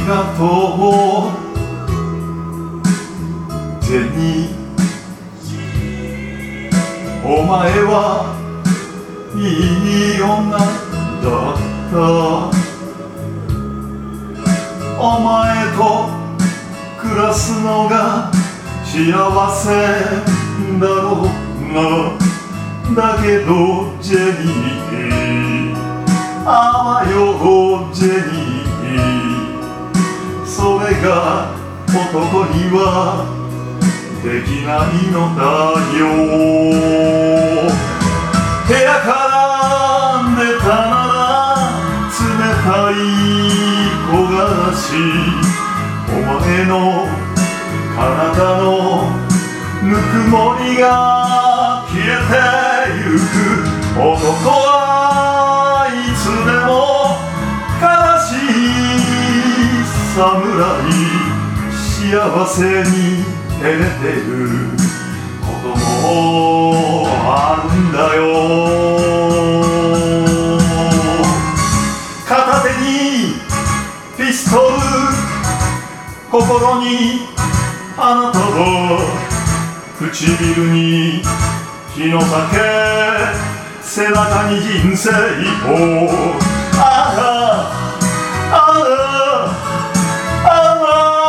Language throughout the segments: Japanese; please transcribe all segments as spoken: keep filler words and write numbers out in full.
がとうジェニー、お前はいい女だった。お前と暮らすのが幸せだろうな。だけどジェニー、あわよジェニー、それが男にはできないのだよ。部屋から出たなら冷たい木枯らし、お前の体のぬくもりが消えてゆく。男はいつでも悲しい侍、幸せに照れてることもあるんだよ。片手にピストル、心に花束、唇に日の酒、背中に人生を。あああああ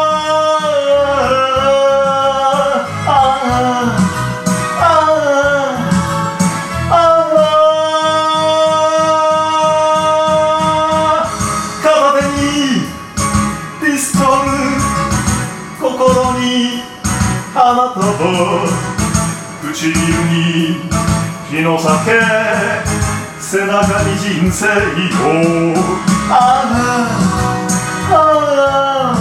あ、片手にピストル、心に花束、唇に日の酒、背中に人生を。ああああ